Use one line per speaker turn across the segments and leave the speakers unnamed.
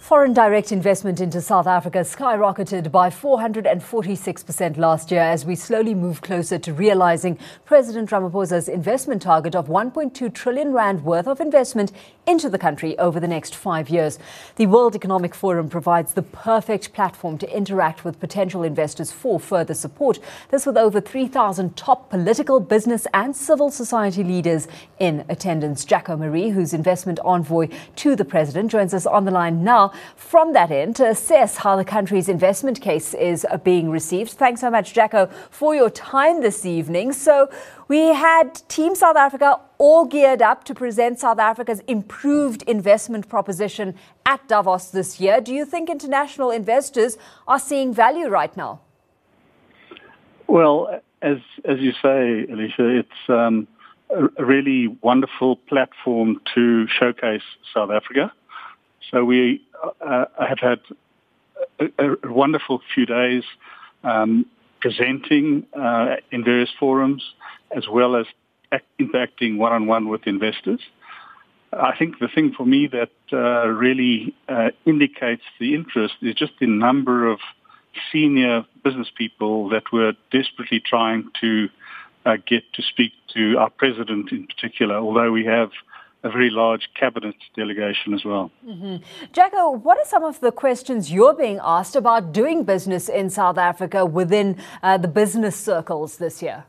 Foreign direct investment into South Africa skyrocketed by 446% last year as we slowly move closer to realizing President Ramaphosa's investment target of 1.2 trillion rand worth of investment into the country over the next 5 years. The World Economic Forum provides the perfect platform to interact with potential investors for further support. This with over 3,000 top political, business and civil society leaders in attendance. Jacko Marie, who's investment envoy to the president, joins us on the line now from that end to assess how the country's investment case is being received. Thanks so much, Jacko, for your time this evening. So we had Team South Africa all geared up to present South Africa's improved investment proposition at Davos this year. Do you think international investors are seeing value right now?
Well, as you say, Alicia, it's a really wonderful platform to showcase South Africa. So we have had a wonderful few days presenting in various forums, as well as interacting one-on-one with investors. I think the thing for me that really indicates the interest is just the number of senior business people that were desperately trying to get to speak to our president in particular, although we have a very large cabinet delegation as well.
Mm-hmm. Jacko, what are some of the questions you're being asked about doing business in South Africa within the business circles this year?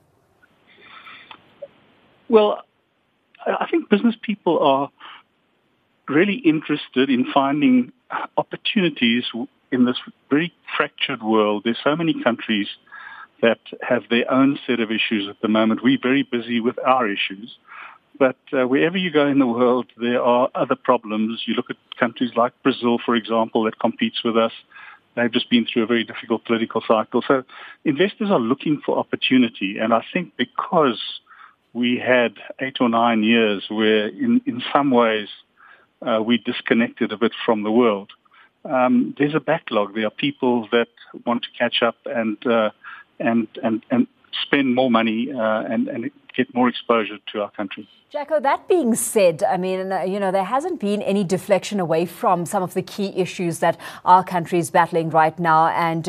Well, I think business people are really interested in finding opportunities in this very fractured world. There's so many countries that have their own set of issues at the moment. We're very busy with our issues. But wherever you go in the world, there are other problems. You look at countries like Brazil, for example, that competes with us. They've just been through a very difficult political cycle. So investors are looking for opportunity. And I think because we had 8 or 9 years where in some ways we disconnected a bit from the world, there's a backlog. There are people that want to catch up and spend more money and get more exposure to our country.
Jacko, that being said, I mean, there hasn't been any deflection away from some of the key issues that our country is battling right now. And,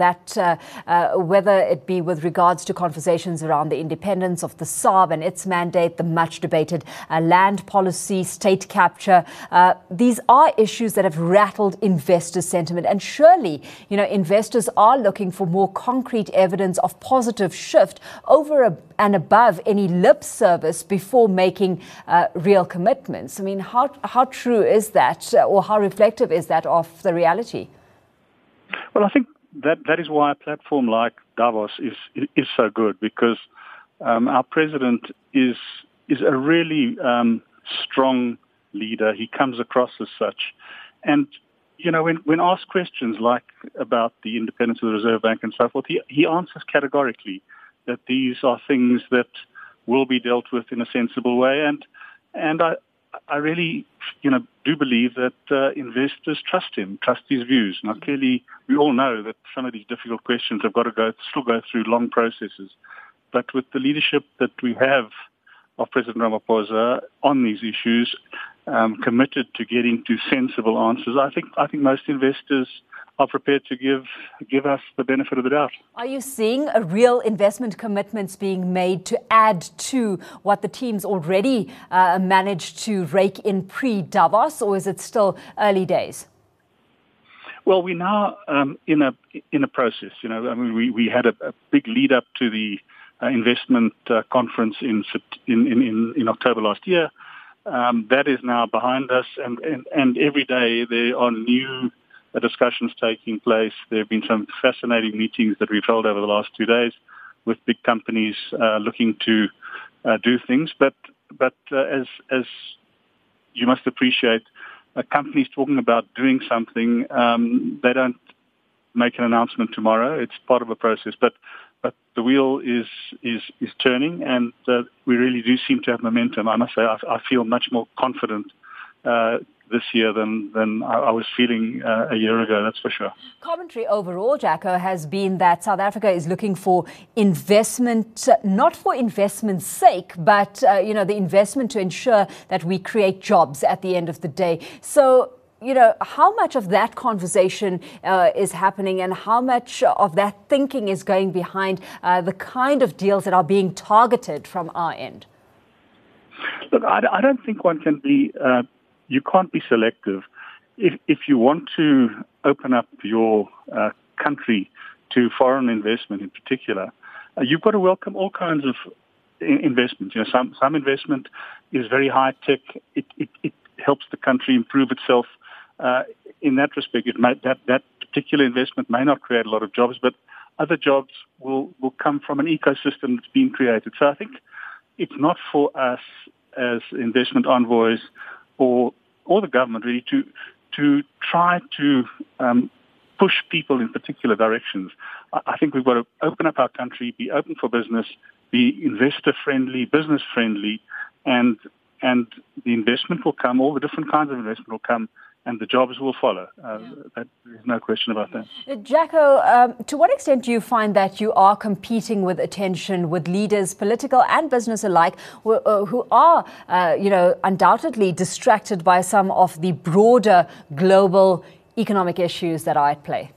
whether it be with regards to conversations around the independence of the SARB and its mandate, the much debated land policy, state capture, these are issues that have rattled investor sentiment. And surely, investors are looking for more concrete evidence of positive shift over and above any lip service before making real commitments. I mean, how true is that, or how reflective is that of the reality?
Well, I think that is why a platform like Davos is so good, because our president is a really strong leader. He comes across as such. And, when asked questions like about the independence of the Reserve Bank and so forth, he answers categorically that these are things that will be dealt with in a sensible way. And I really, do believe that investors trust him, trust his views. Now, clearly, we all know that some of these difficult questions have got to still go through long processes. But with the leadership that we have of President Ramaphosa on these issues, committed to getting to sensible answers, I think most investors are prepared to give us the benefit of the doubt.
Are you seeing a real investment commitments being made to add to what the teams already managed to rake in pre-Davos, or is it still early days?
Well, we're now in a process. We had a big lead up to the investment conference in October last year. That is now behind us, and every day there are new discussions taking place. There have been some fascinating meetings that we've held over the last 2 days with big companies looking to do things. But as you must appreciate, companies talking about doing something, they don't make an announcement tomorrow. It's part of a process. But the wheel is turning, and we really do seem to have momentum. I must say, I feel much more confident this year than I was feeling a year ago, that's for sure.
Commentary overall, Jacko, has been that South Africa is looking for investment, not for investment's sake, but, the investment to ensure that we create jobs at the end of the day. So how much of that conversation is happening and how much of that thinking is going behind the kind of deals that are being targeted from our end?
Look, I don't think one can be, you can't be selective. If you want to open up your country to foreign investment in particular, you've got to welcome all kinds of investments. Some investment is very high tech. It helps the country improve itself. In that respect, that particular investment may not create a lot of jobs, but other jobs will come from an ecosystem that's been created. So I think it's not for us as investment envoys or the government really to try to push people in particular directions. I think we've got to open up our country, be open for business, be investor-friendly, business-friendly, and the investment will come, all the different kinds of investment will come, and the jobs will follow. There's no question about that.
Jacko, to what extent do you find that you are competing with attention with leaders, political and business alike, who are, undoubtedly distracted by some of the broader global economic issues that are at play?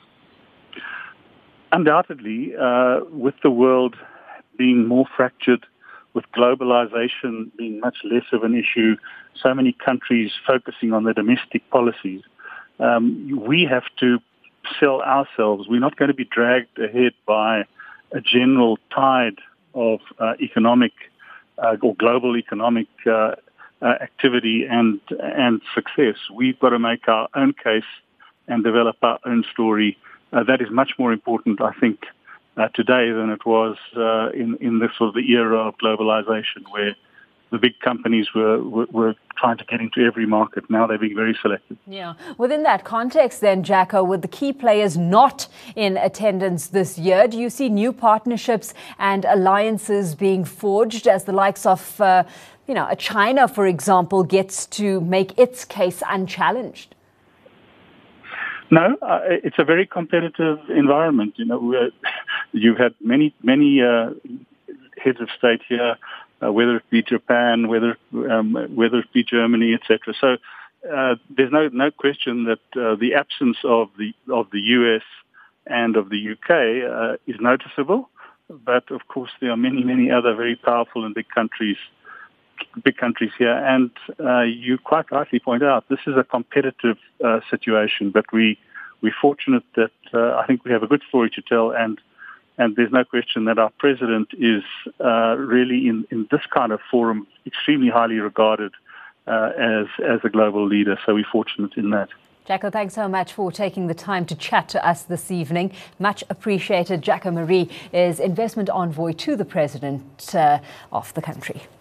Undoubtedly, with the world being more fractured, with globalization being much less of an issue, so many countries focusing on their domestic policies, we have to sell ourselves. We're not going to be dragged ahead by a general tide of economic or global economic activity and success. We've got to make our own case and develop our own story. That is much more important, I think, today than it was in this sort of the era of globalization, where the big companies were trying to get into every market. Now they're being very selective.
Yeah. Within that context then, Jacko, with the key players not in attendance this year, do you see new partnerships and alliances being forged as the likes of, China, for example, gets to make its case unchallenged?
No, it's a very competitive environment. You've had many heads of state here, whether it be Japan, whether it be Germany, etc. So there's no question that the absence of the US and of the UK is noticeable. But of course, there are many other very powerful and big countries here, and you quite rightly point out this is a competitive situation. But we're fortunate that I think we have a good story to tell, and there's no question that our president is really in this kind of forum extremely highly regarded as a global leader. So we're fortunate in that.
Jacko, thanks so much for taking the time to chat to us this evening. Much appreciated. Jacko Maree is investment envoy to the president of the country.